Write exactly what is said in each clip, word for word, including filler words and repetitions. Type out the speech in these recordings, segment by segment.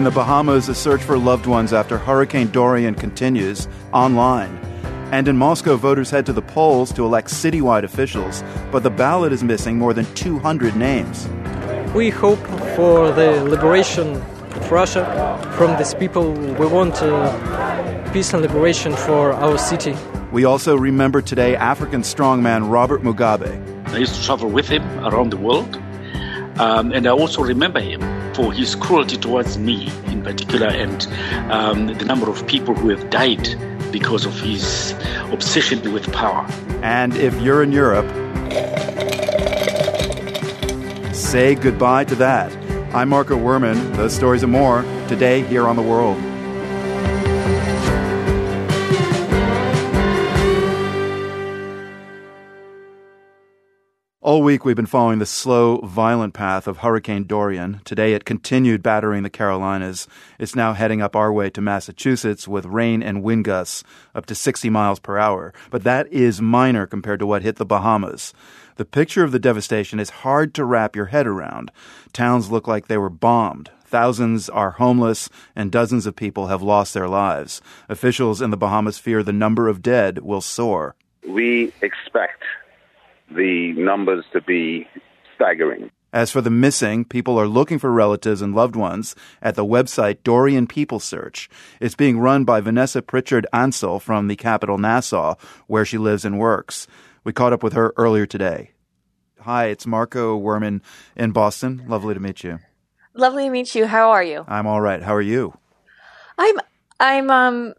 In the Bahamas, a search for loved ones after Hurricane Dorian continues online. And in Moscow, voters head to the polls to elect citywide officials, but the ballot is missing more than two hundred names. We hope for the liberation of Russia from these people. We want uh, peace and liberation for our city. We also remember today African strongman Robert Mugabe. I used to travel with him around the world, um, and I also remember him for his cruelty towards me in particular, and um, the number of people who have died because of his obsession with power. And if you're in Europe, say goodbye to that. I'm Marco Werman. Those stories and more today here on The World. All week, we've been following the slow, violent path of Hurricane Dorian. Today, it continued battering the Carolinas. It's now heading up our way to Massachusetts with rain and wind gusts up to sixty miles per hour. But that is minor compared to what hit the Bahamas. The picture of the devastation is hard to wrap your head around. Towns look like they were bombed. Thousands are homeless, and dozens of people have lost their lives. Officials in the Bahamas fear the number of dead will soar. We expect the numbers to be staggering. As for the missing, people are looking for relatives and loved ones at the website Dorian People Search. It's being run by Vanessa Pritchard Ansel from the capital Nassau, where she lives and works. We caught up with her earlier today. Hi, it's Marco Werman in Boston. Lovely to meet you. Lovely to meet you. How are you? I'm all right. How are you? I'm, I'm, um...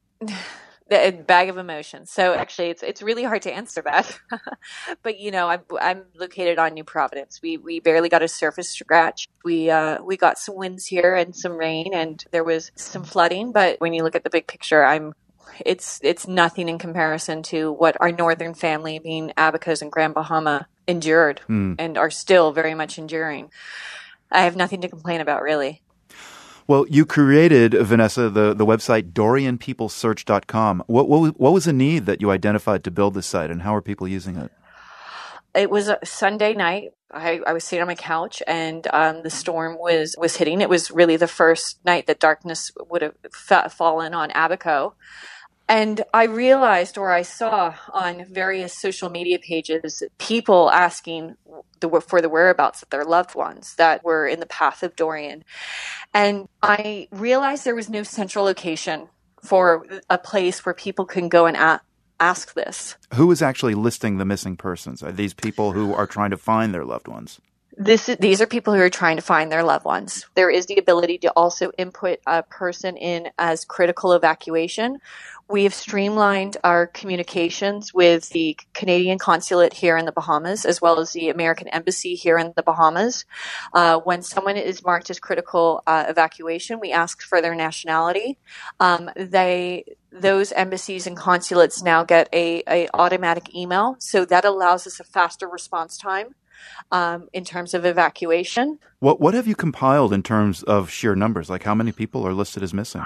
a bag of emotions. So actually, it's it's really hard to answer that. But you know, I'm I'm located on New Providence. We we barely got a surface scratch. We uh we got some winds here and some rain, and there was some flooding. But when you look at the big picture, I'm it's it's nothing in comparison to what our northern family, being Abacos and Grand Bahama, endured mm. and are still very much enduring. I have nothing to complain about, really. Well, you created, Vanessa, the, the website Dorian People Search dot com. What, what, what was the need that you identified to build this site, and how are people using it? It was a Sunday night. I, I was sitting on my couch, and um, the storm was, was hitting. It was really the first night that darkness would have fa- fallen on Abaco. And I realized, or I saw on various social media pages, people asking the, for the whereabouts of their loved ones that were in the path of Dorian. And I realized there was no central location for a place where people can go and a- ask this. Who is actually listing the missing persons? Are these people who are trying to find their loved ones? This is, these are people who are trying to find their loved ones. There is the ability to also input a person in as critical evacuation. We have streamlined our communications with the Canadian consulate here in the Bahamas, as well as the American embassy here in the Bahamas. Uh, when someone is marked as critical uh, evacuation, we ask for their nationality. Um, they those embassies and consulates now get a, a automatic email, so that allows us a faster response time um, in terms of evacuation. What what have you compiled in terms of sheer numbers? Like, how many people are listed as missing?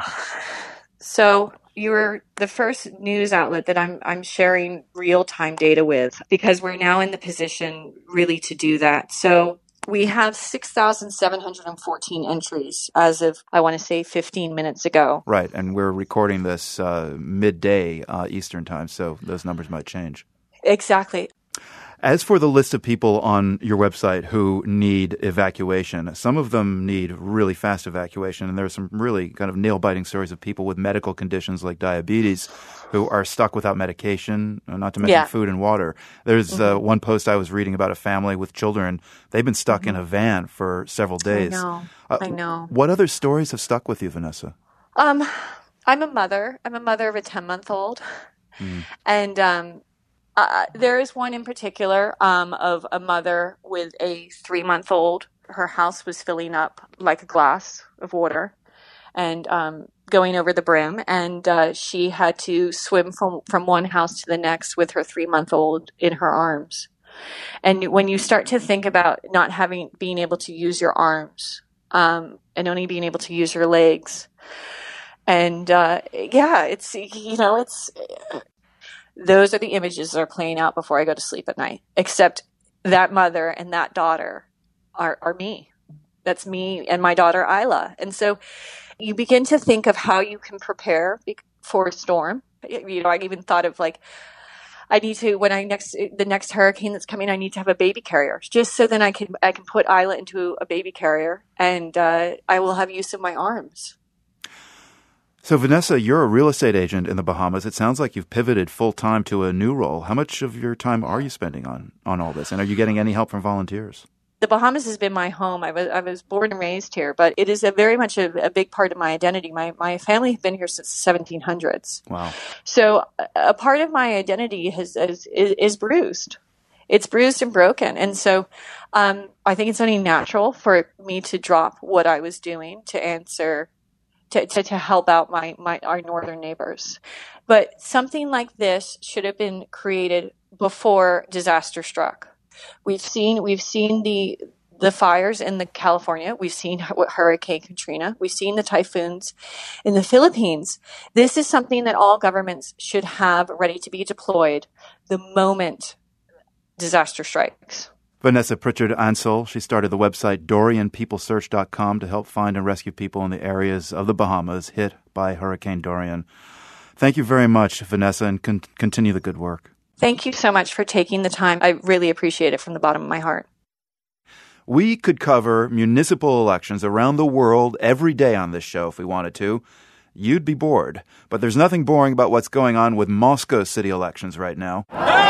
So you're the first news outlet that I'm I'm sharing real-time data with, because we're now in the position really to do that. So we have six thousand seven hundred fourteen entries as of, I want to say, fifteen minutes ago. Right, and we're recording this uh, midday uh, Eastern time, so those numbers might change. Exactly. As for the list of people on your website who need evacuation, some of them need really fast evacuation, and there are some really kind of nail-biting stories of people with medical conditions like diabetes who are stuck without medication, not to mention yeah. food and water. There's mm-hmm. uh, one post I was reading about a family with children. They've been stuck mm-hmm. in a van for several days. I know. Uh, I know. What other stories have stuck with you, Vanessa? Um, I'm a mother. I'm a mother of a ten-month-old. Mm. And um Uh, there is one in particular um, of a mother with a three-month-old. Her house was filling up like a glass of water and um, going over the brim. And uh, she had to swim from, from one house to the next with her three-month-old in her arms. And when you start to think about not having, being able to use your arms um, and only being able to use your legs, and uh, yeah, it's, you know, it's... Those are the images that are playing out before I go to sleep at night. Except that mother and that daughter are, are me. That's me and my daughter, Isla. And so you begin to think of how you can prepare for a storm. You know, I even thought of like, I need to, when I next, the next hurricane that's coming, I need to have a baby carrier just so then I can, I can put Isla into a baby carrier and uh, I will have use of my arms. So Vanessa, you're a real estate agent in the Bahamas. It sounds like you've pivoted full time to a new role. How much of your time are you spending on, on all this? And are you getting any help from volunteers? The Bahamas has been my home. I was I was born and raised here, but it is a very much a, a big part of my identity. My my family have been here since the seventeen hundreds. Wow! So a part of my identity has is, is, is bruised. It's bruised and broken, and so um, I think it's only natural for me to drop what I was doing to answer to to, to help out my, my our northern neighbors. But something like this should have been created before disaster struck. We've seen we've seen the the fires in the California. We've seen Hurricane Katrina. We've seen the typhoons in the Philippines. This is something that all governments should have ready to be deployed the moment disaster strikes. Vanessa Pritchard Ansel, she started the website Dorian People Search dot com to help find and rescue people in the areas of the Bahamas hit by Hurricane Dorian. Thank you very much, Vanessa, and con- continue the good work. Thank you so much for taking the time. I really appreciate it from the bottom of my heart. We could cover municipal elections around the world every day on this show if we wanted to. You'd be bored. But there's nothing boring about what's going on with Moscow city elections right now.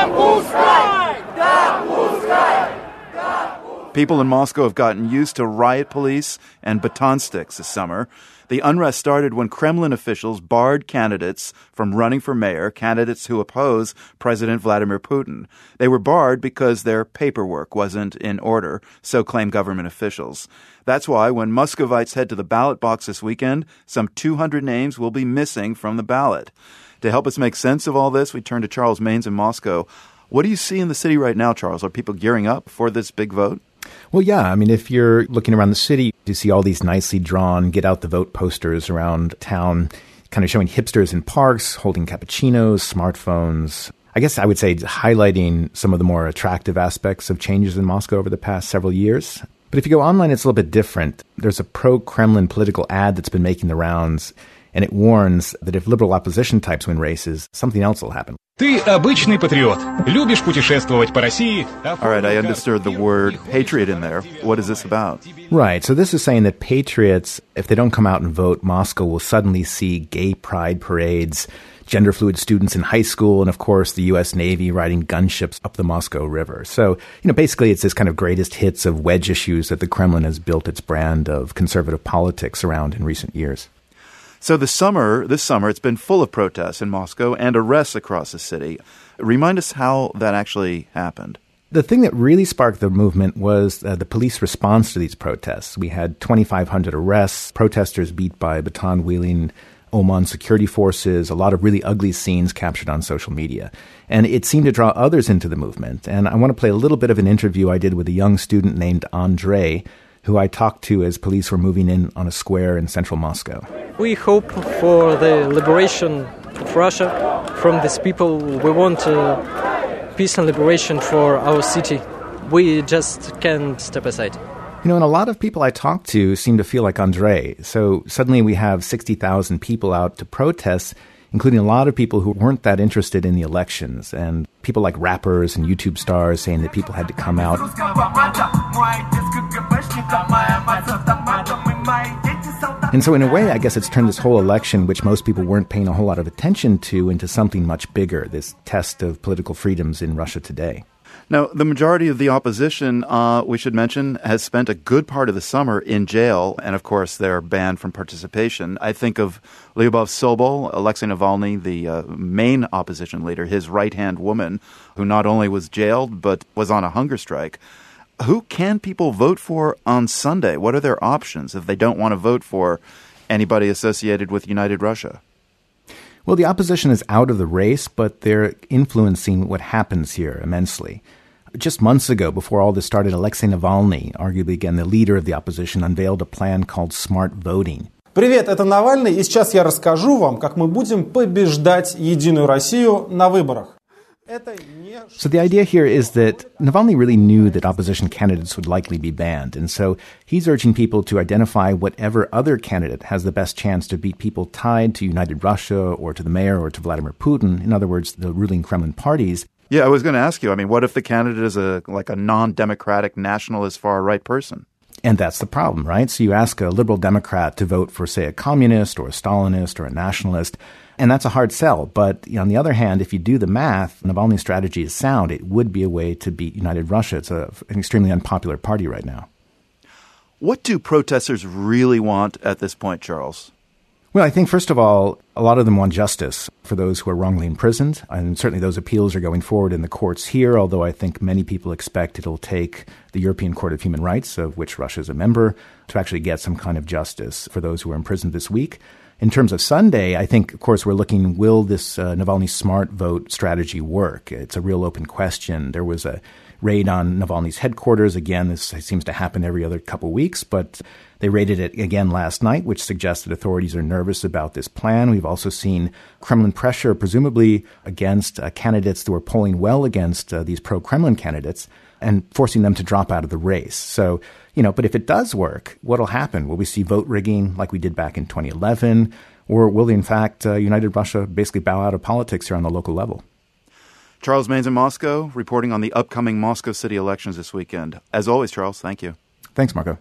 People in Moscow have gotten used to riot police and baton sticks this summer. The unrest started when Kremlin officials barred candidates from running for mayor, candidates who oppose President Vladimir Putin. They were barred because their paperwork wasn't in order, so claim government officials. That's why when Muscovites head to the ballot box this weekend, some two hundred names will be missing from the ballot. To help us make sense of all this, we turn to Charles Maynes in Moscow. What do you see in the city right now, Charles? Are people gearing up for this big vote? Well, yeah. I mean, if you're looking around the city, you see all these nicely drawn get out the vote posters around town, kind of showing hipsters in parks, holding cappuccinos, smartphones. I guess I would say highlighting some of the more attractive aspects of changes in Moscow over the past several years. But if you go online, it's a little bit different. There's a pro-Kremlin political ad that's been making the rounds, and it warns that if liberal opposition types win races, something else will happen. Ты обычный патриот. Любишь путешествовать по России. All right, I understood the word patriot in there. What is this about? Right, so this is saying that patriots, if they don't come out and vote, Moscow will suddenly see gay pride parades, gender-fluid students in high school, and of course the U S Navy riding gunships up the Moscow River. So, you know, basically it's this kind of greatest hits of wedge issues that the Kremlin has built its brand of conservative politics around in recent years. So the summer, this summer, it's been full of protests in Moscow and arrests across the city. Remind us how that actually happened. The thing that really sparked the movement was uh, the police response to these protests. We had twenty-five hundred arrests, protesters beat by baton-wielding Oman security forces, a lot of really ugly scenes captured on social media. And it seemed to draw others into the movement. And I want to play a little bit of an interview I did with a young student named Andrei, who I talked to as police were moving in on a square in central Moscow. We hope for the liberation of Russia from these people. We want uh, peace and liberation for our city. We just can't step aside. You know, and a lot of people I talked to seem to feel like Andrei. So suddenly we have sixty thousand people out to protest, including a lot of people who weren't that interested in the elections, and people like rappers and YouTube stars saying that people had to come out. And so in a way, I guess it's turned this whole election, which most people weren't paying a whole lot of attention to, into something much bigger, this test of political freedoms in Russia today. Now, the majority of the opposition, uh, we should mention, has spent a good part of the summer in jail, and of course they're banned from participation. I think of Lyubov Sobol, Alexei Navalny, the uh, main opposition leader, his right-hand woman, who not only was jailed but was on a hunger strike. Who can people vote for on Sunday? What are their options if they don't want to vote for anybody associated with United Russia? Well, the opposition is out of the race, but they're influencing what happens here immensely. Just months ago, before all this started, Alexei Navalny, arguably again the leader of the opposition, unveiled a plan called Smart Voting. Привет, это Навальный, и сейчас я расскажу вам, как мы будем побеждать Единую Россию на выборах. So the idea here is that Navalny really knew that opposition candidates would likely be banned, and so he's urging people to identify whatever other candidate has the best chance to beat people tied to United Russia or to the mayor or to Vladimir Putin, in other words, the ruling Kremlin parties. Yeah, I was going to ask you, I mean, what if the candidate is a like a non-democratic nationalist far-right person? And that's the problem, right? So you ask a liberal Democrat to vote for, say, a communist or a Stalinist or a nationalist, and that's a hard sell. But you know, on the other hand, if you do the math, Navalny's strategy is sound. It would be a way to beat United Russia. It's a, an extremely unpopular party right now. What do protesters really want at this point, Charles? Well, I think, first of all, a lot of them want justice for those who are wrongly imprisoned. And certainly those appeals are going forward in the courts here, although I think many people expect it'll take the European Court of Human Rights, of which Russia is a member, to actually get some kind of justice for those who are imprisoned this week. In terms of Sunday, I think, of course, we're looking, will this uh, Navalny smart vote strategy work? It's a real open question. There was a raid on Navalny's headquarters. Again, this seems to happen every other couple of weeks, but they raided it again last night, which suggests that authorities are nervous about this plan. We've also seen Kremlin pressure, presumably against uh, candidates that were polling well against uh, these pro-Kremlin candidates and forcing them to drop out of the race. So, you know, but if it does work, what'll happen? Will we see vote rigging like we did back in twenty eleven? Or will, in fact, uh, United Russia basically bow out of politics here on the local level? Charles Maynes in Moscow, reporting on the upcoming Moscow city elections this weekend. As always, Charles, thank you. Thanks, Marco.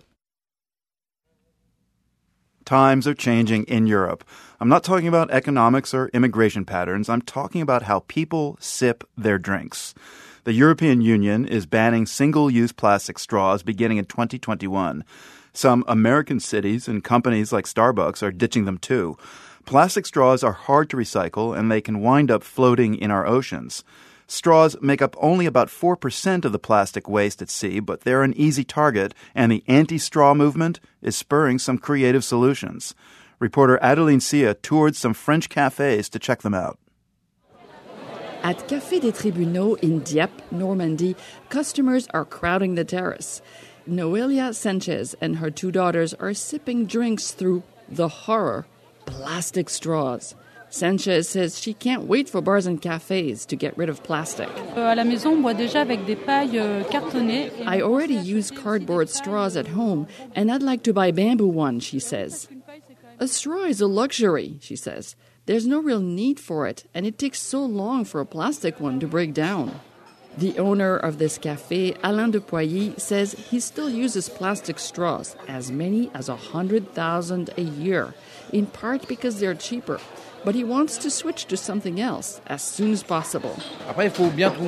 Times are changing in Europe. I'm not talking about economics or immigration patterns. I'm talking about how people sip their drinks. The European Union is banning single-use plastic straws beginning in twenty twenty-one. Some American cities and companies like Starbucks are ditching them too. Plastic straws are hard to recycle, and they can wind up floating in our oceans. Straws make up only about four percent of the plastic waste at sea, but they're an easy target, and the anti-straw movement is spurring some creative solutions. Reporter Adeline Sia toured some French cafes to check them out. At Café des Tribunaux in Dieppe, Normandy, customers are crowding the terrace. Noelia Sanchez and her two daughters are sipping drinks through the horror, plastic straws. Sanchez says she can't wait for bars and cafes to get rid of plastic. I already use cardboard straws at home, and I'd like to buy bamboo ones, she says. A straw is a luxury, she says. There's no real need for it, and it takes so long for a plastic one to break down. The owner of this cafe, Alain de Poilly, says he still uses plastic straws, as many as one hundred thousand a year, in part because they're cheaper. But he wants to switch to something else as soon as possible. We need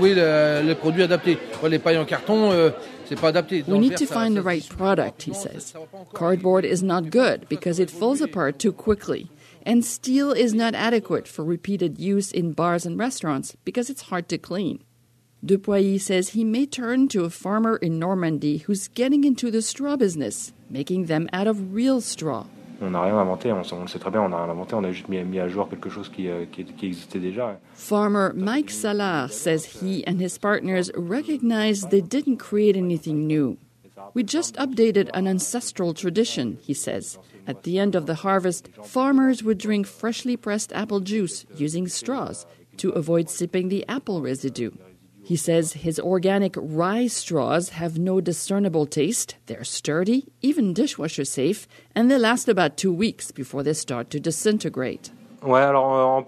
to find the right product, he says. Cardboard is not good because it falls apart too quickly. And steel is not adequate for repeated use in bars and restaurants because it's hard to clean. De Poilly says he may turn to a farmer in Normandy who's getting into the straw business, making them out of real straw. On n'a rien inventé, on, on le sait très bien, on n'a rien inventé, on a juste mis, mis à jour quelque chose qui, euh, qui, qui existait déjà. Farmer Mike Salar says he and his partners recognize they didn't create anything new. We just updated an ancestral tradition, he says. At the end of the harvest, farmers would drink freshly pressed apple juice using straws to avoid sipping the apple residue. He says his organic rye straws have no discernible taste, they're sturdy, even dishwasher safe, and they last about two weeks before they start to disintegrate. Salar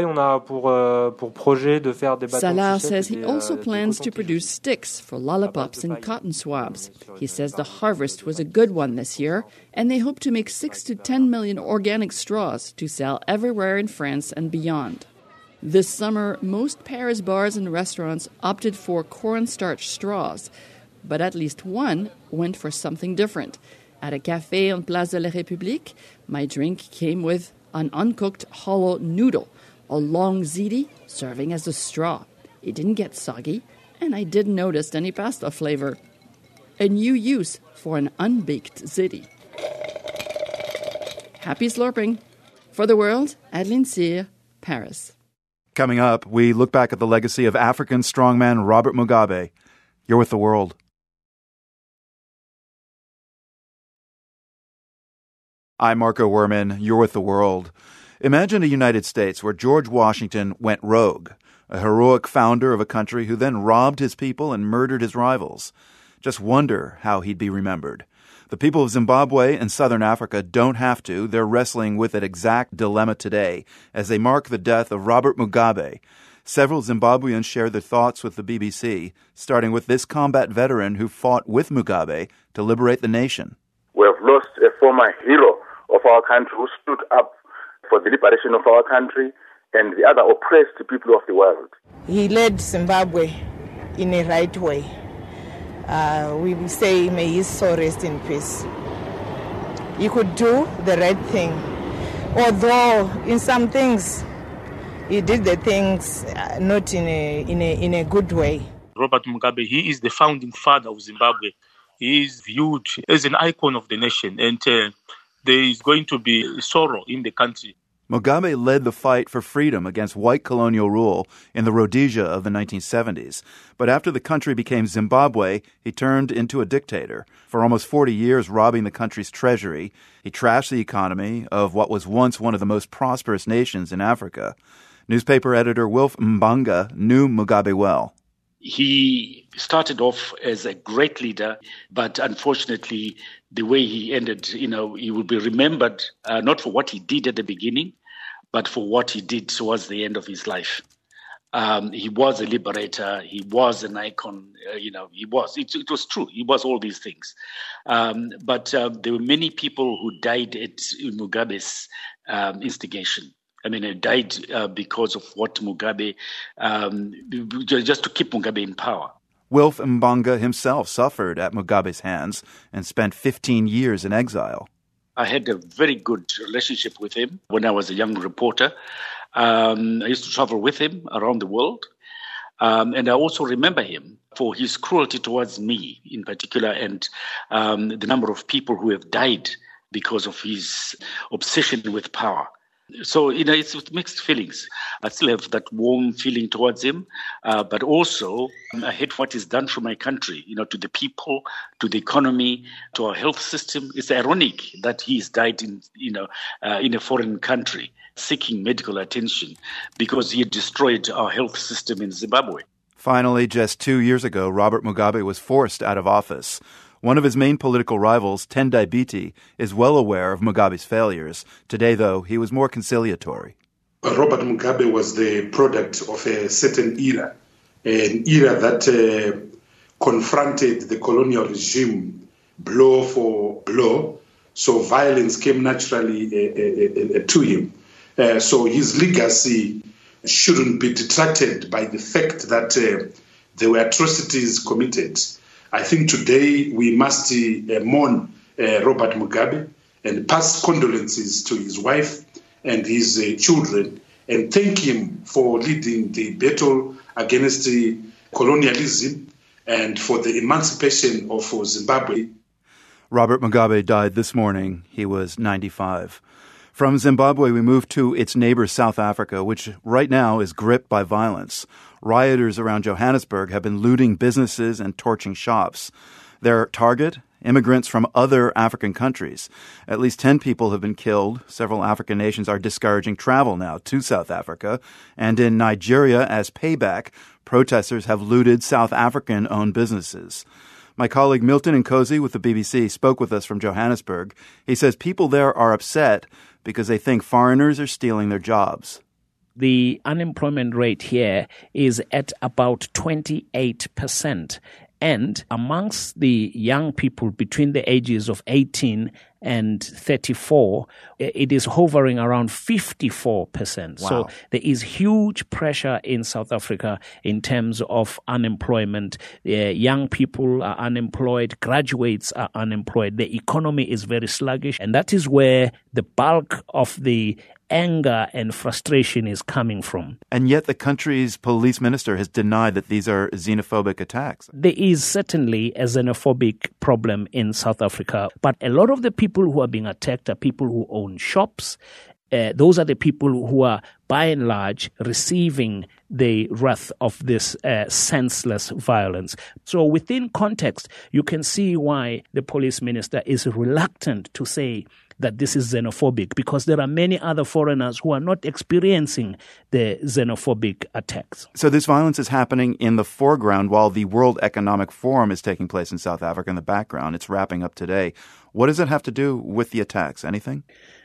says he also plans to produce sticks for lollipops and cotton swabs. He says the harvest was a good one this year, and they hope to make six to ten million organic straws to sell everywhere in France and beyond. This summer, most Paris bars and restaurants opted for cornstarch straws, but at least one went for something different. At a café on Place de la République, my drink came with an uncooked hollow noodle, a long ziti serving as a straw. It didn't get soggy, and I didn't notice any pasta flavor. A new use for an unbaked ziti. Happy slurping. For the World, Adeline Cyr, Paris. Coming up, we look back at the legacy of African strongman Robert Mugabe. You're with The World. I'm Marco Werman. You're with The World. Imagine a United States where George Washington went rogue. a heroic founder of a country who then robbed his people and murdered his rivals. Just wonder how he'd be remembered. The people of Zimbabwe and southern Africa don't have to. They're wrestling with that exact dilemma today as they mark the death of Robert Mugabe. Several Zimbabweans share their thoughts with the B B C, starting with this combat veteran who fought with Mugabe to liberate the nation. We have lost a former hero of our country who stood up for the liberation of our country and the other oppressed people of the world. He led Zimbabwe in a right way. Uh, we will say, may his soul rest in peace. He could do the right thing, although in some things he did the things uh, not in a in a in a good way. Robert Mugabe, he is the founding father of Zimbabwe. He is viewed as an icon of the nation, and uh, there is going to be sorrow in the country. Mugabe led the fight for freedom against white colonial rule in the Rhodesia of the nineteen seventies. But after the country became Zimbabwe, he turned into a dictator. For almost forty years, robbing the country's treasury, he trashed the economy of what was once one of the most prosperous nations in Africa. Newspaper editor Wilf Mbanga knew Mugabe well. He started off as a great leader, but unfortunately, the way he ended, you know, he will be remembered uh, not for what he did at the beginning, but for what he did towards the end of his life. Um, he was a liberator. He was an icon. Uh, you know, he was. It, it was true. He was all these things. Um, but uh, there were many people who died at Mugabe's um, instigation. I mean, he died uh, because of what Mugabe, um, just to keep Mugabe in power. Wilf Mbanga himself suffered at Mugabe's hands and spent fifteen years in exile. I had a very good relationship with him when I was a young reporter. Um, I used to travel with him around the world. Um, and I also remember him for his cruelty towards me in particular, and um, the number of people who have died because of his obsession with power. So, you know, it's with mixed feelings. I still have that warm feeling towards him, uh, but also I hate what he's done for my country, you know, to the people, to the economy, to our health system. It's ironic that he's died in, you know, uh, in a foreign country seeking medical attention because he had destroyed our health system in Zimbabwe. Finally, just two years ago, Robert Mugabe was forced out of office. One of his main political rivals, Tendai Biti, is well aware of Mugabe's failures. Today, though, he was more conciliatory. Robert Mugabe was the product of a certain era, an era that uh, confronted the colonial regime blow for blow. So violence came naturally uh, uh, uh, to him. Uh, so his legacy shouldn't be detracted by the fact that uh, there were atrocities committed. I think today we must uh, mourn uh, Robert Mugabe and pass condolences to his wife and his uh, children and thank him for leading the battle against the colonialism and for the emancipation of uh, Zimbabwe. Robert Mugabe died this morning. He was ninety-five. From Zimbabwe, we move to its neighbor, South Africa, which right now is gripped by violence. Rioters around Johannesburg have been looting businesses and torching shops. Their target? Immigrants from other African countries. At least ten people have been killed. Several African nations are discouraging travel now to South Africa. And in Nigeria, as payback, protesters have looted South African-owned businesses. My colleague Milton Nkosi with the B B C spoke with us from Johannesburg. He says people there are upset because they think foreigners are stealing their jobs. The unemployment rate here is at about twenty-eight percent. And amongst the young people between the ages of eighteen and thirty-four, it is hovering around fifty-four percent. Wow. So there is huge pressure in South Africa in terms of unemployment. Uh, young people are unemployed, graduates are unemployed. The economy is very sluggish, and that is where the bulk of the anger and frustration is coming from. And yet the country's police minister has denied that these are xenophobic attacks. There is certainly a xenophobic problem in South Africa, but a lot of the people who are being attacked are people who own shops. Uh, those are the people who are, by and large, receiving the wrath of this uh, senseless violence. So within context, you can see why the police minister is reluctant to say that this is xenophobic, because there are many other foreigners who are not experiencing the xenophobic attacks. So this violence is happening in the foreground while the World Economic Forum is taking place in South Africa in the background. It's wrapping up today. What does it have to do with the attacks? Anything?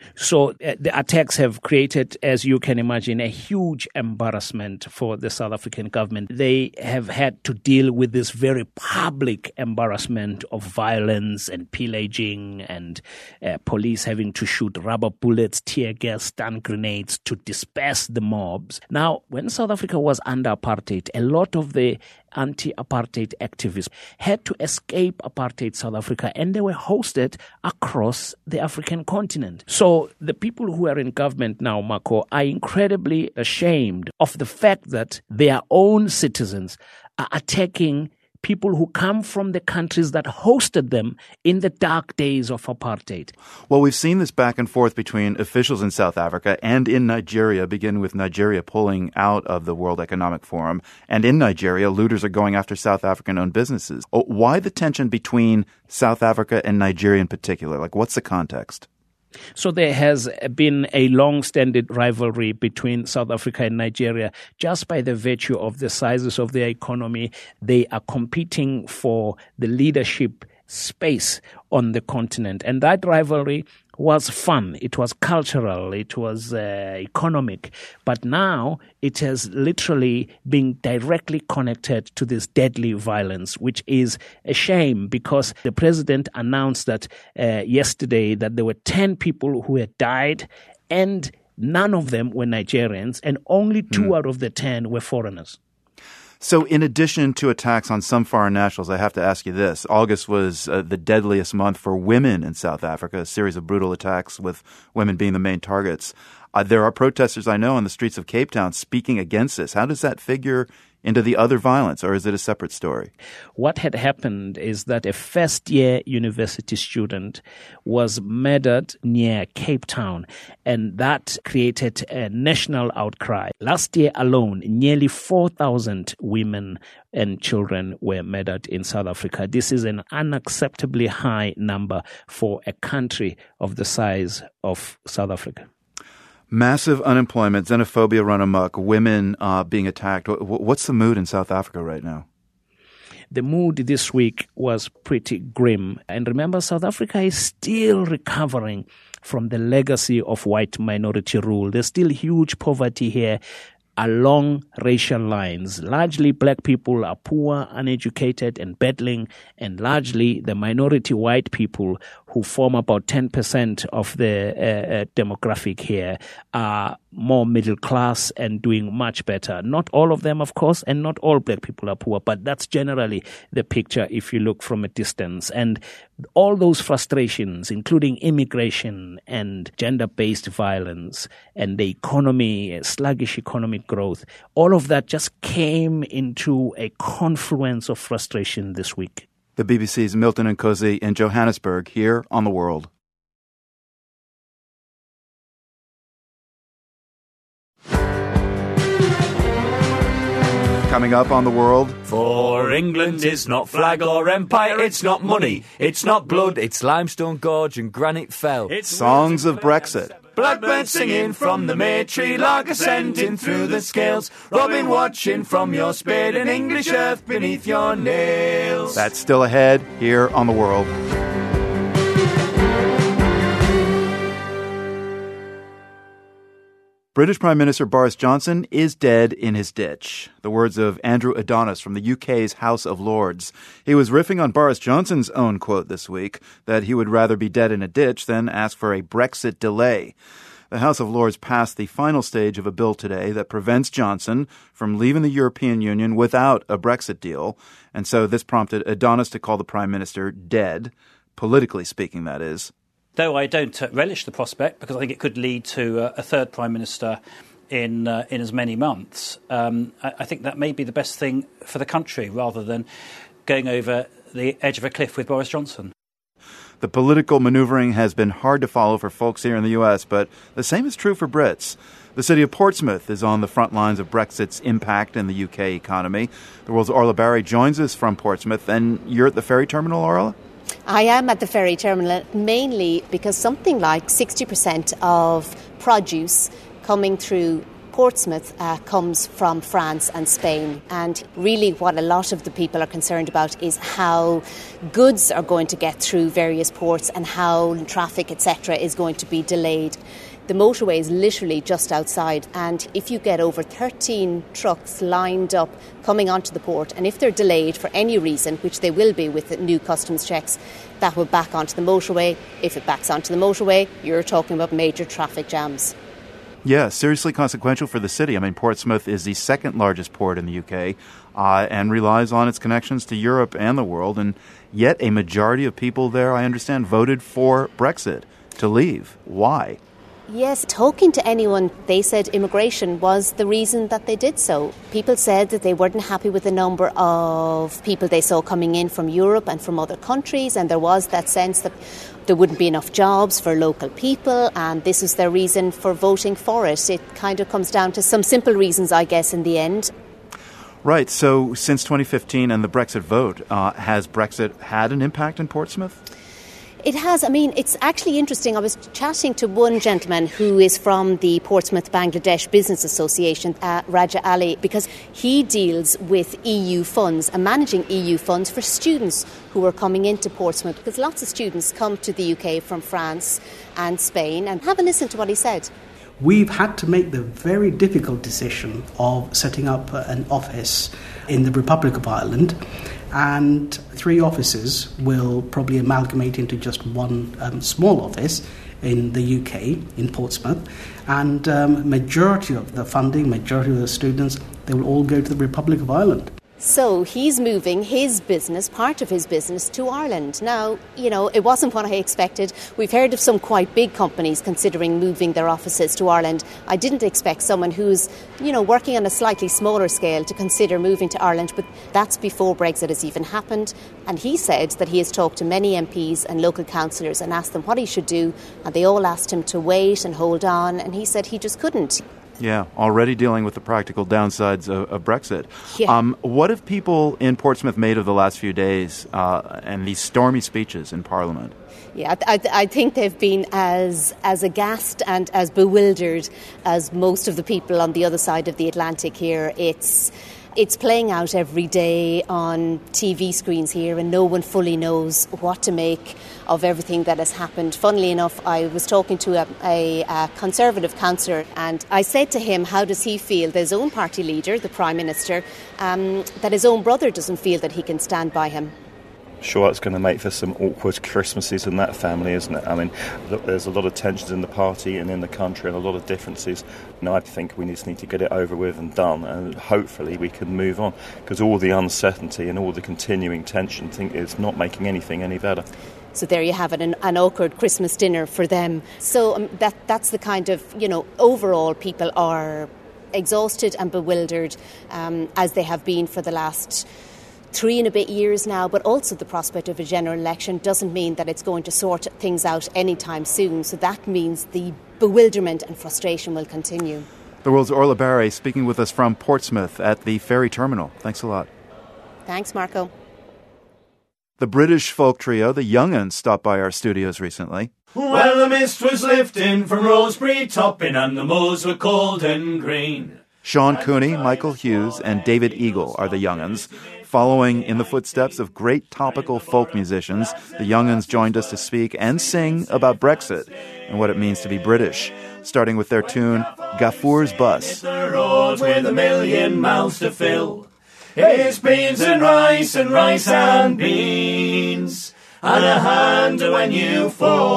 So uh, the attacks have created, as you can imagine, a huge embarrassment for the South African government. They have had to deal with this very public embarrassment of violence and pillaging and uh, police having to shoot rubber bullets, tear gas, stun grenades to disperse the mobs. Now, when South Africa was under apartheid, a lot of the anti-apartheid activists had to escape apartheid South Africa, and they were hosted across the African continent. So the people who are in government now, Marco, are incredibly ashamed of the fact that their own citizens are attacking people who come from the countries that hosted them in the dark days of apartheid. Well, we've seen this back and forth between officials in South Africa and in Nigeria, beginning with Nigeria pulling out of the World Economic Forum. And in Nigeria, looters are going after South African-owned businesses. Oh, why the tension between South Africa and Nigeria in particular? Like, what's the context? So there has been a long-standing rivalry between South Africa and Nigeria just by the virtue of the sizes of their economy. They are competing for the leadership space on the continent. And that rivalry was fun. It was cultural. It was uh, economic. But now it has literally been directly connected to this deadly violence, which is a shame because the president announced that uh, yesterday that there were ten people who had died and none of them were Nigerians and only two mm. out of the ten were foreigners. So in addition to attacks on some foreign nationals, I have to ask you this. August was uh, the deadliest month for women in South Africa, a series of brutal attacks with women being the main targets. Uh, there are protesters I know on the streets of Cape Town speaking against this. How does that figure into the other violence, or is it a separate story? What had happened is that a first-year university student was murdered near Cape Town, and that created a national outcry. Last year alone, nearly four thousand women and children were murdered in South Africa. This is an unacceptably high number for a country of the size of South Africa. Massive unemployment, xenophobia run amok, women uh, being attacked. What's the mood in South Africa right now? The mood this week was pretty grim. And remember, South Africa is still recovering from the legacy of white minority rule. There's still huge poverty here along racial lines. Largely black people are poor, uneducated, and battling, and largely the minority white people who form about ten percent of the uh, uh, demographic here are more middle class and doing much better. Not all of them, of course, and not all black people are poor, but that's generally the picture if you look from a distance. And all those frustrations, including immigration and gender-based violence and the economy, sluggish economic growth, all of that just came into a confluence of frustration this week. The B B C's Milton Nkosi in Johannesburg, here on The World. Coming up on The World. For England is not flag or empire, it's not money, it's not blood, it's limestone gorge and granite fell. It's songs of Brexit. Blackbird singing from the May tree, lark ascending through the scales, robin watching from your spade and English earth beneath your nails. That's still ahead here on The World. British Prime Minister Boris Johnson is dead in his ditch. The words of Andrew Adonis from the U K's House of Lords. He was riffing on Boris Johnson's own quote this week, that he would rather be dead in a ditch than ask for a Brexit delay. The House of Lords passed the final stage of a bill today that prevents Johnson from leaving the European Union without a Brexit deal. And so this prompted Adonis to call the Prime Minister dead, politically speaking, that is. Though I don't uh, relish the prospect, because I think it could lead to uh, a third Prime Minister in uh, in as many months, um, I, I think that may be the best thing for the country, rather than going over the edge of a cliff with Boris Johnson. The political maneuvering has been hard to follow for folks here in the U S, but the same is true for Brits. The city of Portsmouth is on the front lines of Brexit's impact in the U K economy. The World's Orla Barry joins us from Portsmouth, and you're at the ferry terminal, Orla? I am at the ferry terminal mainly because something like sixty percent of produce coming through Portsmouth uh, comes from France and Spain. And really what a lot of the people are concerned about is how goods are going to get through various ports and how traffic, et cetera, is going to be delayed. The motorway is literally just outside, and if you get over thirteen trucks lined up coming onto the port, and if they're delayed for any reason, which they will be with the new customs checks, that will back onto the motorway. If it backs onto the motorway, you're talking about major traffic jams. Yeah, seriously consequential for the city. I mean, Portsmouth is the second largest port in the U K uh, and relies on its connections to Europe and the world, and yet a majority of people there, I understand, voted for Brexit, to leave. Why? Yes, talking to anyone, they said immigration was the reason that they did so. People said that they weren't happy with the number of people they saw coming in from Europe and from other countries, and there was that sense that there wouldn't be enough jobs for local people, and this is their reason for voting for it. It kind of comes down to some simple reasons, I guess, in the end. Right, so since twenty fifteen and the Brexit vote, uh, has Brexit had an impact in Portsmouth? It has. I mean, it's actually interesting. I was chatting to one gentleman who is from the Portsmouth Bangladesh Business Association, uh, Raja Ali, because he deals with E U funds and managing E U funds for students who are coming into Portsmouth, because lots of students come to the U K from France and Spain. And have a listen to what he said. We've had to make the very difficult decision of setting up an office in the Republic of Ireland, and three offices will probably amalgamate into just one um, small office in the U K, in Portsmouth, and um, majority of the funding, majority of the students, they will all go to the Republic of Ireland. So he's moving his business, part of his business, to Ireland. Now, you know, it wasn't what I expected. We've heard of some quite big companies considering moving their offices to Ireland. I didn't expect someone who's, you know, working on a slightly smaller scale to consider moving to Ireland, but that's before Brexit has even happened. And he said that he has talked to many M Ps and local councillors and asked them what he should do, and they all asked him to wait and hold on, and he said he just couldn't. Yeah, already dealing with the practical downsides of, of Brexit. Yeah. Um, what have people in Portsmouth made of the last few days uh, and these stormy speeches in Parliament? Yeah, I, I think they've been as as aghast and as bewildered as most of the people on the other side of the Atlantic here. It's It's playing out every day on T V screens here, and no one fully knows what to make of everything that has happened. Funnily enough, I was talking to a, a, a Conservative councillor, and I said to him, how does he feel, his own party leader, the Prime Minister, um, that his own brother doesn't feel that he can stand by him? Sure, it's going to make for some awkward Christmases in that family, isn't it? I mean, look, there's a lot of tensions in the party and in the country and a lot of differences. And I think we just need to get it over with and done, and hopefully we can move on, because all the uncertainty and all the continuing tension, I think, is not making anything any better. So there you have it, an, an awkward Christmas dinner for them. So um, that that's the kind of, you know, overall people are exhausted and bewildered, um, as they have been for the last three and a bit years now, but also the prospect of a general election doesn't mean that it's going to sort things out anytime soon. So that means the bewilderment and frustration will continue. The World's Orla Barry speaking with us from Portsmouth at the ferry terminal. Thanks a lot. Thanks, Marco. The British folk trio, the Young'uns, stopped by our studios recently. Well, the mist was lifting from Rosebery topping, and the moors were cold and green. Sean Cooney, Michael Hughes, and David Eagle are the Young'uns. Following in the footsteps of great topical folk musicians, the Young'uns joined us to speak and sing about Brexit and what it means to be British, starting with their tune, Gafur's Bus. The road with a million mouths to fill. It's beans and rice and rice and beans, and a hand when you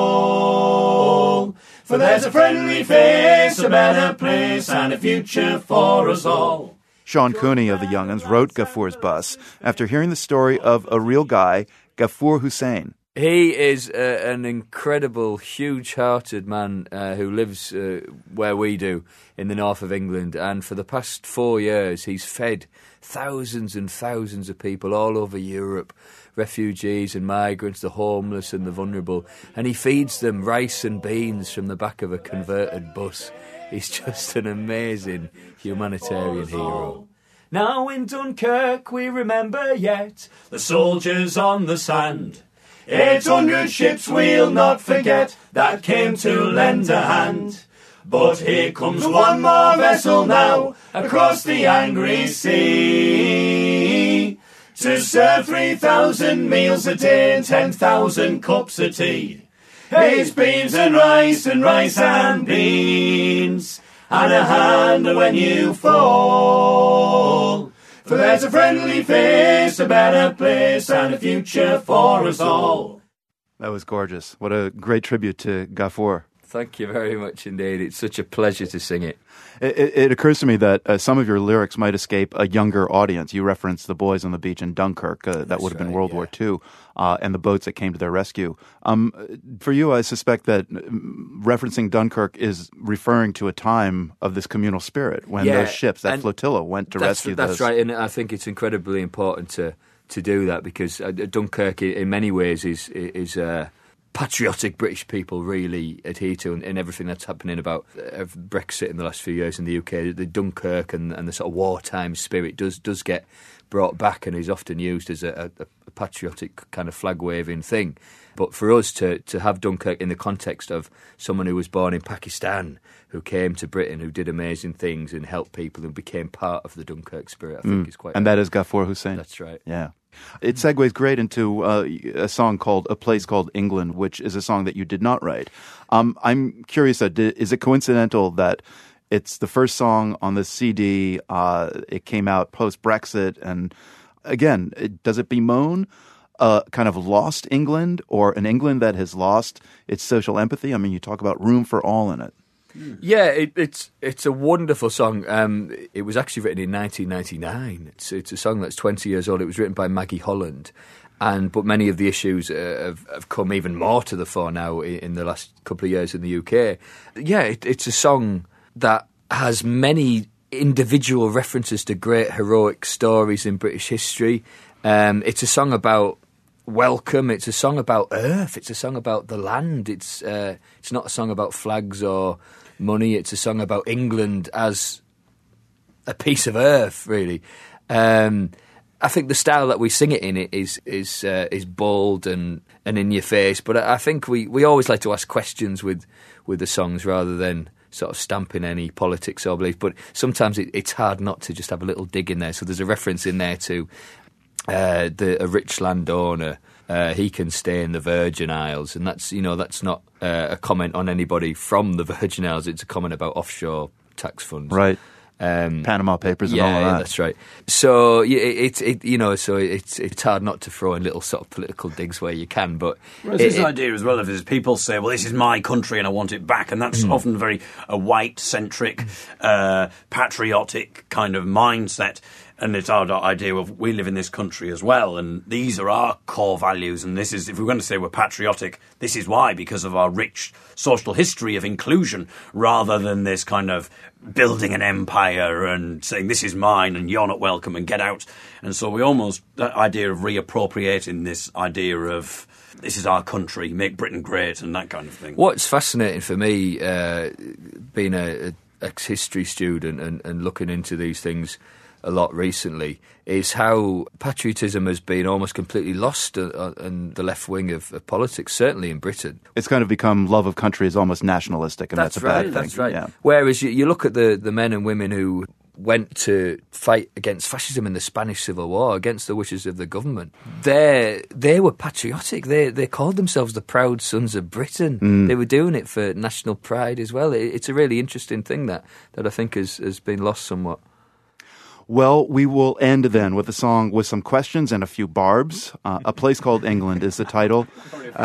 fall. For there's a friendly face, a better place, and a future for us all. Sean Cooney of the Young'uns wrote Gafur's Bus after hearing the story of a real guy, Gafur Hussain. He is uh, an incredible, huge-hearted man uh, who lives uh, where we do, in the north of England. And for the past four years, he's fed thousands and thousands of people all over Europe, refugees and migrants, the homeless and the vulnerable. And he feeds them rice and beans from the back of a converted bus. He's just an amazing humanitarian hero. Now in Dunkirk we remember yet the soldiers on the sand. Eight hundred ships we'll not forget that came to lend a hand. But here comes one more vessel now across the angry sea, to serve three thousand meals a day and ten thousand cups of tea. It's beans and rice and rice and beans, and a hand when you fall. For there's a friendly face, a better place, and a future for us all. That was gorgeous. What a great tribute to Ghafoor. Thank you very much indeed. It's such a pleasure to sing it. It, it, it occurs to me that uh, some of your lyrics might escape a younger audience. You referenced the boys on the beach in Dunkirk. Uh, that That's would have been right, World yeah. War Two, uh, and the boats that came to their rescue. Um, for you, I suspect that referencing Dunkirk is referring to a time of this communal spirit when Yeah, those ships, that and flotilla, went to that's, rescue That's those. right, and I think it's incredibly important to, to do that because uh, Dunkirk, in many ways, is is uh, patriotic British people really adhere to, and, and everything that's happening about uh, Brexit in the last few years in the U K, the Dunkirk and, and the sort of wartime spirit does does get brought back and is often used as a, a, a patriotic kind of flag-waving thing. But for us to, to have Dunkirk in the context of someone who was born in Pakistan, who came to Britain, who did amazing things and helped people and became part of the Dunkirk spirit, I think Mm. is quite... And that is Ghafoor Hussain. That's right. Yeah. It segues great into uh, a song called A Place Called England, which is a song that you did not write. Um, I'm curious, uh, did, is it coincidental that it's the first song on the C D, uh, it came out post-Brexit, and again, it, does it bemoan a kind of lost England or an England that has lost its social empathy? I mean, you talk about room for all in it. Yeah, it, it's it's a wonderful song. Um, it was actually written in nineteen ninety-nine. It's it's a song that's twenty years old. It was written by Maggie Holland, and but many of the issues uh, have, have come even more to the fore now in, in the last couple of years in the U K. Yeah, it, it's a song that has many individual references to great heroic stories in British history. Um, it's a song about welcome. It's a song about earth. It's a song about the land. It's uh, it's not a song about flags or money. It's a song about England as a piece of earth, really. Um, I think the style that we sing it in it is is uh, is bold and, and in your face. But I think we, we always like to ask questions with, with the songs rather than sort of stamping any politics or belief. But sometimes it, it's hard not to just have a little dig in there. So there's a reference in there to uh, the a rich landowner. Uh, he can stay in the Virgin Isles, and that's you know that's not uh, a comment on anybody from the Virgin Isles. It's a comment about offshore tax funds, Right. Um, Panama Papers and yeah, all of that. Yeah, that's right. So yeah, it's it, you know, so it's it's hard not to throw in little sort of political digs where you can, but Well, it- there's this it- idea as well of as people say, well, this is my country and I want it back, and that's Mm. often very a white-centric, uh, patriotic kind of mindset. And it's our idea of we live in this country as well, and these are our core values. And this is, if we're going to say we're patriotic, this is why, because of our rich social history of inclusion, rather than this kind of building an empire and saying this is mine and you're not welcome and get out. And so we almost, that idea of reappropriating this idea of this is our country, make Britain great, and that kind of thing. What's fascinating for me, uh, being a, a ex-history student and, and looking into these things a lot recently, is how patriotism has been almost completely lost uh, in the left wing of, of politics, certainly in Britain. It's kind of become love of country is almost nationalistic, and that's, That's a bad right, thing. that's right. Yeah. Whereas you, you look at the, the men and women who went to fight against fascism in the Spanish Civil War, against the wishes of the government, they they were patriotic. They they called themselves the proud sons of Britain. Mm. They were doing it for national pride as well. It, it's a really interesting thing that, that I think has, has been lost somewhat. Well, we will end then with a song with some questions and a few barbs. Uh, A Place Called England is the title. Uh,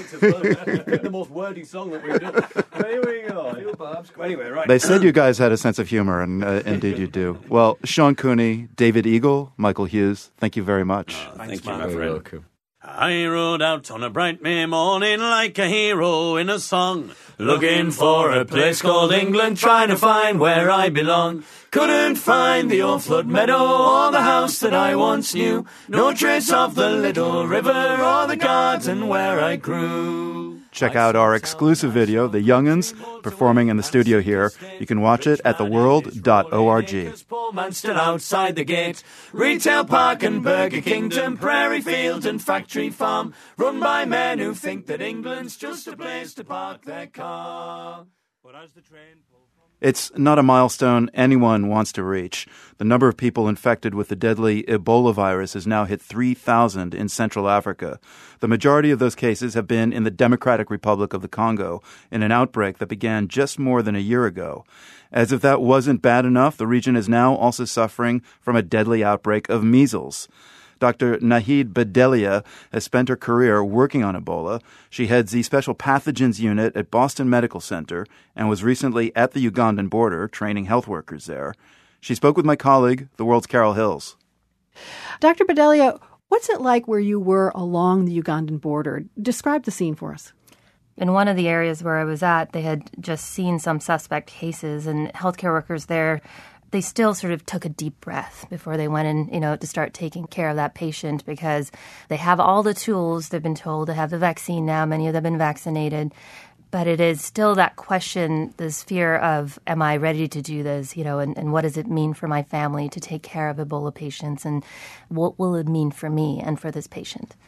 the most wordy song that we've done. Here we go. Anyway, right. They said you guys had a sense of humor, and uh, indeed you do. Well, Sean Cooney, David Eagle, Michael Hughes, thank you very much. Thank you, my friend. I rode out on a bright May morning like a hero in a song, looking for a place called England, trying to find where I belong. Couldn't find the old flood meadow or the house that I once knew, no trace of the little river or the garden where I grew. Check out our exclusive video, The Young'uns, performing in the studio here. You can watch it at the world dot org. Poor man still outside the gate. Retail park and Burger Kingdom, Prairie Field and Factory Farm, run by men who think that England's just a place to park their car. But as the train... It's not a milestone anyone wants to reach. The number of people infected with the deadly Ebola virus has now hit three thousand in Central Africa. The majority of those cases have been in the Democratic Republic of the Congo, in an outbreak that began just more than a year ago. As if that wasn't bad enough, the region is now also suffering from a deadly outbreak of measles. Doctor Nahid Bedelia has spent her career working on Ebola. She heads the Special Pathogens Unit at Boston Medical Center and was recently at the Ugandan border training health workers there. She spoke with my colleague, The World's Carol Hills. Doctor Bedelia, what's it like where you were along the Ugandan border? Describe the scene for us. In one of the areas where I was at, they had just seen some suspect cases, and healthcare workers there, they still sort of took a deep breath before they went in, you know, to start taking care of that patient, because they have all the tools. They've been told to have the vaccine now. Many of them have been vaccinated. But it is still that question, this fear of, am I ready to do this, you know, and, and what does it mean for my family to take care of Ebola patients, and what will it mean for me and for this patient?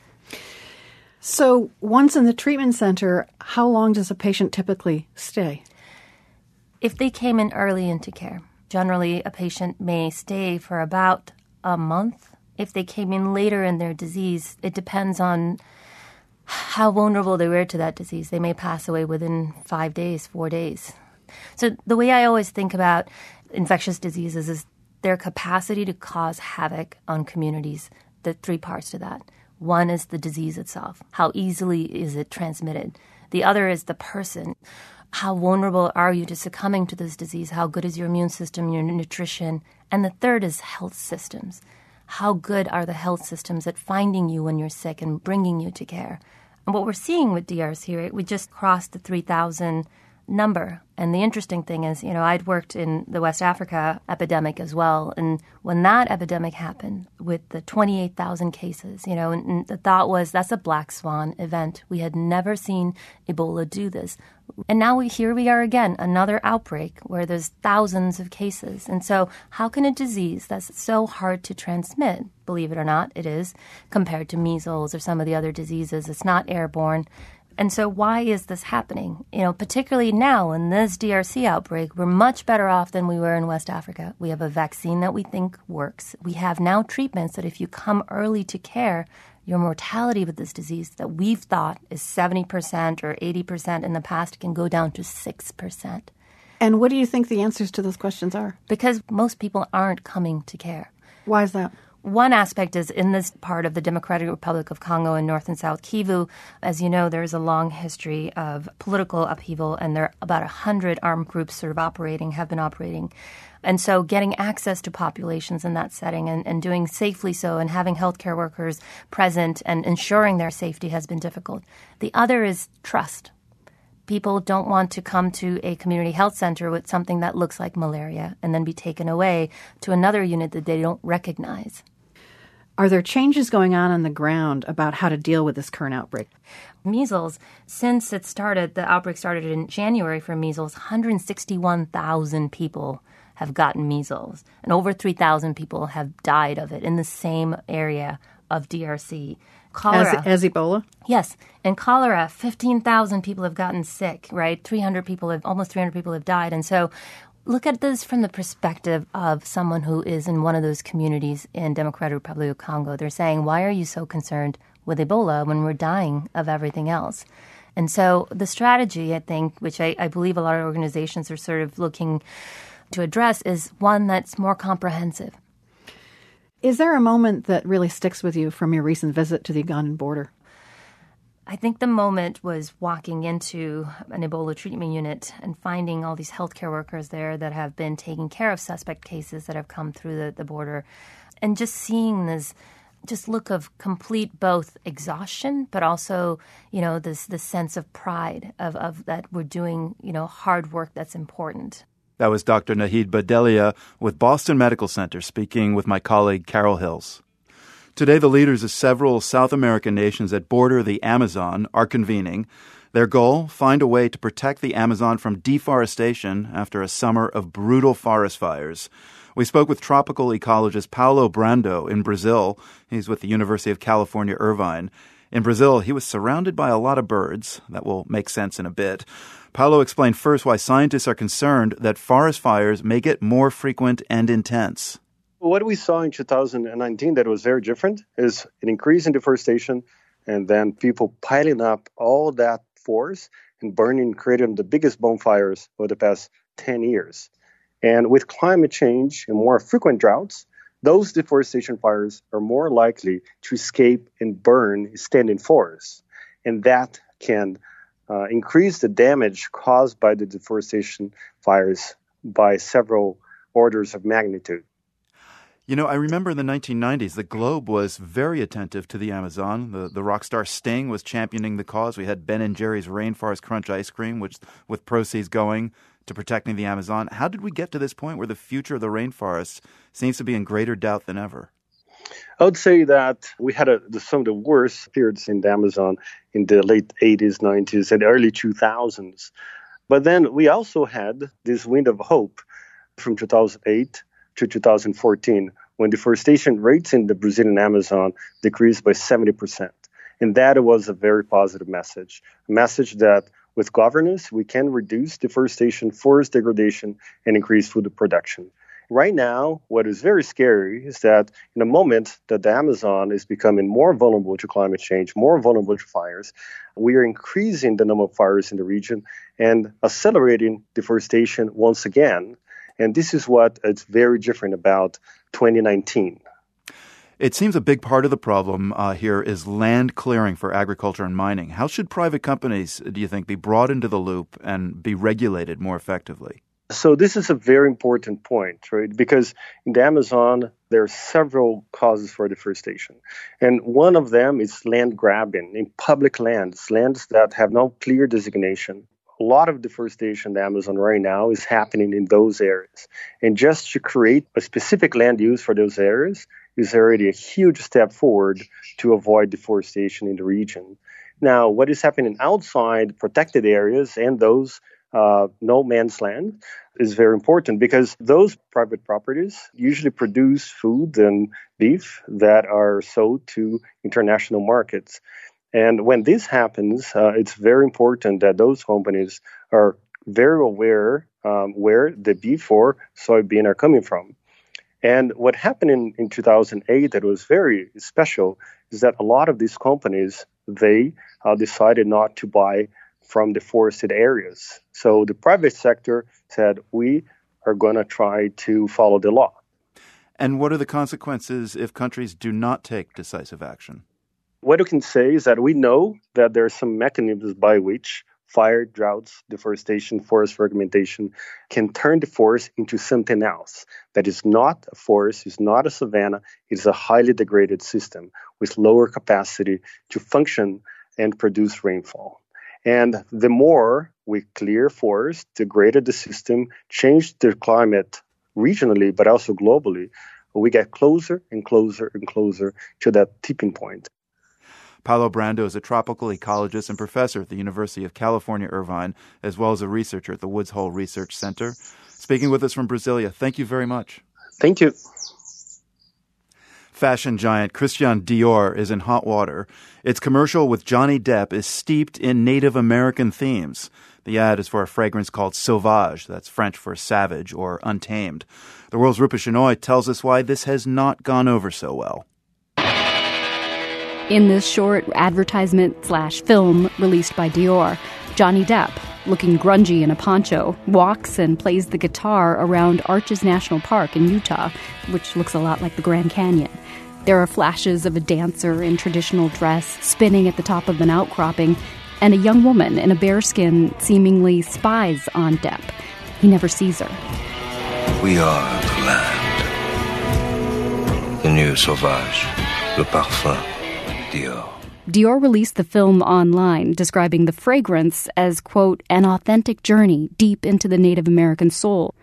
So once in the treatment center, how long does a patient typically stay? If they came in early into care, generally, a patient may stay for about a month. If they came in later in their disease, it depends on how vulnerable they were to that disease. They may pass away within five days, four days. So the way I always think about infectious diseases is their capacity to cause havoc on communities. There are three parts to that. One is the disease itself. How easily is it transmitted? The other is the person. How vulnerable are you to succumbing to this disease? How good is your immune system, your nutrition? And the third is health systems. How good are the health systems at finding you when you're sick and bringing you to care? And what we're seeing with D R C, right, we just crossed the three thousand number. And the interesting thing is, you know, I'd worked in the West Africa epidemic as well. And when that epidemic happened with the twenty-eight thousand cases, you know, and, and the thought was that's a black swan event. We had never seen Ebola do this. And now we here we are again, another outbreak where there's thousands of cases. And so how can a disease that's so hard to transmit, believe it or not, it is, compared to measles or some of the other diseases, it's not airborne. And so why is this happening? You know, particularly now in this D R C outbreak, we're much better off than we were in West Africa. We have a vaccine that we think works. We have now treatments that if you come early to care, your mortality with this disease that we've thought is seventy percent or eighty percent in the past can go down to six percent. And what do you think the answers to those questions are? Because most people aren't coming to care. Why is that? One aspect is in this part of the Democratic Republic of Congo in North and South Kivu, as you know, there is a long history of political upheaval, and there are about one hundred armed groups sort of operating, have been operating. And so getting access to populations in that setting and, and doing safely so and having healthcare workers present and ensuring their safety has been difficult. The other is trust. People don't want to come to a community health center with something that looks like malaria and then be taken away to another unit that they don't recognize. Are there changes going on on the ground about how to deal with this current outbreak? Measles, since it started, the outbreak started in January for measles, one hundred sixty-one thousand people have gotten measles, and over three thousand people have died of it in the same area of D R C. Cholera. As, as Ebola? Yes. In cholera, fifteen thousand people have gotten sick, right? three hundred people have, almost three hundred people have died. And so look at this from the perspective of someone who is in one of those communities in Democratic Republic of Congo. They're saying, why are you so concerned with Ebola when we're dying of everything else? And so the strategy, I think, which I, I believe a lot of organizations are sort of looking to address, is one that's more comprehensive. Is there a moment that really sticks with you from your recent visit to the Ugandan border? I think the moment was walking into an Ebola treatment unit and finding all these healthcare workers there that have been taking care of suspect cases that have come through the, the border, and just seeing this just look of complete both exhaustion, but also, you know, this this sense of pride of, of that we're doing, you know, hard work that's important. That was Doctor Nahid Bedelia with Boston Medical Center speaking with my colleague Carol Hills. Today, the leaders of several South American nations that border the Amazon are convening. Their goal, find a way to protect the Amazon from deforestation after a summer of brutal forest fires. We spoke with tropical ecologist Paulo Brando in Brazil. He's with the University of California, Irvine. In Brazil, he was surrounded by a lot of birds. That will make sense in a bit. Paulo explained first why scientists are concerned that forest fires may get more frequent and intense. What we saw in two thousand nineteen that was very different is an increase in deforestation and then people piling up all that forest and burning, creating the biggest bonfires over the past ten years. And with climate change and more frequent droughts, those deforestation fires are more likely to escape and burn standing forests. And that can uh, increase the damage caused by the deforestation fires by several orders of magnitude. You know, I remember in the nineteen nineties, the Globe was very attentive to the Amazon. The, the rock star Sting was championing the cause. We had Ben and Jerry's Rainforest Crunch ice cream, which with proceeds going to protecting the Amazon. How did we get to this point where the future of the rainforest seems to be in greater doubt than ever? I would say that we had a, the, some of the worst periods in the Amazon in the late eighties, nineties, and early two thousands. But then we also had this wind of hope from two thousand eight to two thousand fourteen, when deforestation rates in the Brazilian Amazon decreased by seventy percent. And that was a very positive message, a message that with governance, we can reduce deforestation, forest degradation, and increase food production. Right now, what is very scary is that in a moment that the Amazon is becoming more vulnerable to climate change, more vulnerable to fires, we are increasing the number of fires in the region and accelerating deforestation once again. And this is what is very different about twenty nineteen. It seems a big part of the problem uh, here is land clearing for agriculture and mining. How should private companies, do you think, be brought into the loop and be regulated more effectively? So this is a very important point, right? Because in the Amazon, there are several causes for deforestation. And one of them is land grabbing in public lands, lands that have no clear designation. A lot of deforestation in the Amazon right now is happening in those areas. And just to create a specific land use for those areas is already a huge step forward to avoid deforestation in the region. Now, what is happening outside protected areas and those uh, no man's land is very important, because those private properties usually produce food and beef that are sold to international markets. And when this happens, uh, it's very important that those companies are very aware um, where the beef or soybean are coming from. And what happened in, in two thousand eight that was very special is that a lot of these companies, they uh, decided not to buy from the forested areas. So the private sector said, we are going to try to follow the law. And what are the consequences if countries do not take decisive action? What we can say is that we know that there are some mechanisms by which fire, droughts, deforestation, forest fragmentation can turn the forest into something else that is not a forest, is not a savanna, it is a highly degraded system with lower capacity to function and produce rainfall. And the more we clear forest, the greater the system, change the climate regionally, but also globally, we get closer and closer and closer to that tipping point. Paulo Brando is a tropical ecologist and professor at the University of California, Irvine, as well as a researcher at the Woods Hole Research Center. Speaking with us from Brasilia, thank you very much. Thank you. Fashion giant Christian Dior is in hot water. Its commercial with Johnny Depp is steeped in Native American themes. The ad is for a fragrance called Sauvage, that's French for savage or untamed. The world's Rupa Shenoy tells us why this has not gone over so well. In this short advertisement slash film released by Dior, Johnny Depp, looking grungy in a poncho, walks and plays the guitar around Arches National Park in Utah, which looks a lot like the Grand Canyon. There are flashes of a dancer in traditional dress spinning at the top of an outcropping, and a young woman in a bearskin seemingly spies on Depp. He never sees her. We are the land. The new Sauvage, le parfum, Dior. Dior released the film online, describing the fragrance as, quote, an authentic journey deep into the Native American soul.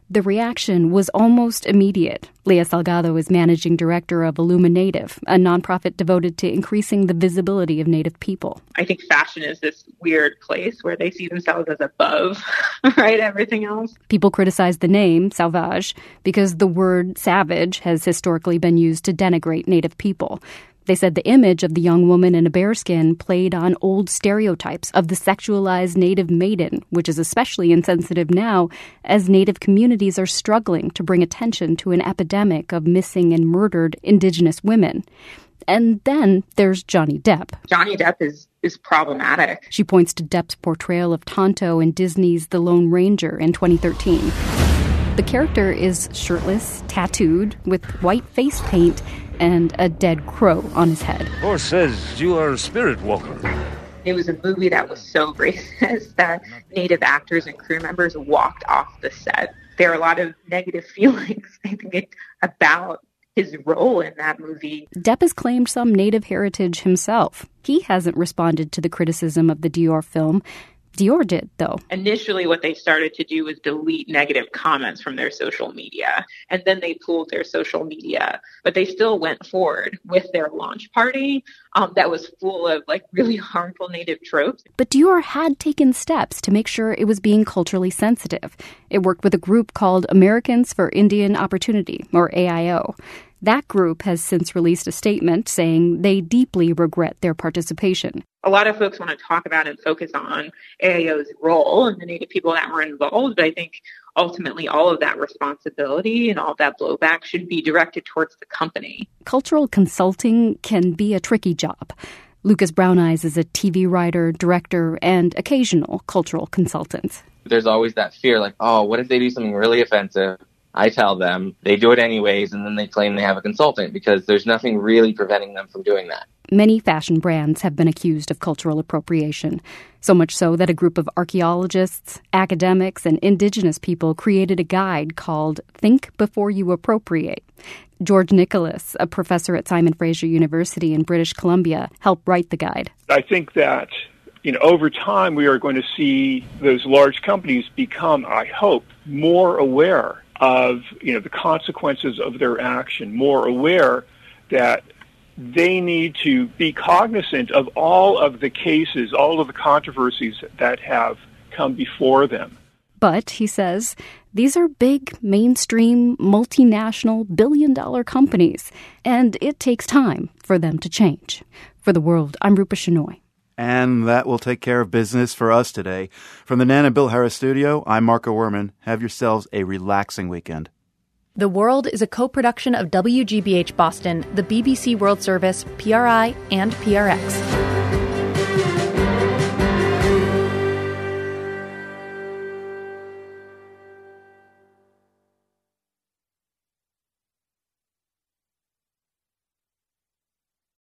The reaction was almost immediate. Leah Salgado is managing director of Illuma Native, a nonprofit devoted to increasing the visibility of Native people. I think fashion is this weird place where they see themselves as above, right, everything else. People criticize the name, Sauvage, because the word savage has historically been used to denigrate Native people. They said the image of the young woman in a bearskin played on old stereotypes of the sexualized Native maiden, which is especially insensitive now as Native communities are struggling to bring attention to an epidemic of missing and murdered Indigenous women. And then there's Johnny Depp. Johnny Depp is, is problematic. She points to Depp's portrayal of Tonto in Disney's The Lone Ranger in twenty thirteen. The character is shirtless, tattooed, with white face paint, and a dead crow on his head. Horse says you are a spirit walker. It was a movie that was so racist that Native actors and crew members walked off the set. There are a lot of negative feelings, I think, about his role in that movie. Depp has claimed some Native heritage himself. He hasn't responded to the criticism of the Dior film. Dior did, though. Initially, what they started to do was delete negative comments from their social media, and then they pulled their social media. But they still went forward with their launch party um, that was full of like really harmful Native tropes. But Dior had taken steps to make sure it was being culturally sensitive. It worked with a group called Americans for Indian Opportunity, or A I O. That group has since released a statement saying they deeply regret their participation. A lot of folks want to talk about and focus on A I O's role and the Native people that were involved, but I think ultimately all of that responsibility and all of that blowback should be directed towards the company. Cultural consulting can be a tricky job. Lucas Brown Eyes is a T V writer, director, and occasional cultural consultant. There's always that fear, like, oh, what if they do something really offensive? I tell them, they do it anyways, and then they claim they have a consultant because there's nothing really preventing them from doing that. Many fashion brands have been accused of cultural appropriation, so much so that a group of archaeologists, academics, and indigenous people created a guide called Think Before You Appropriate. George Nicholas, a professor at Simon Fraser University in British Columbia, helped write the guide. I think that, you know, over time we are going to see those large companies become, I hope, more aware of, you know, the consequences of their action, more aware that they need to be cognizant of all of the cases, all of the controversies that have come before them. But, he says, these are big, mainstream, multinational, billion-dollar companies, and it takes time for them to change. For The World, I'm Rupa Shenoy. And that will take care of business for us today. From the Nan and Bill Harris studio, I'm Marco Werman. Have yourselves a relaxing weekend. The World is a co-production of W G B H Boston, the B B C World Service, P R I, and P R X.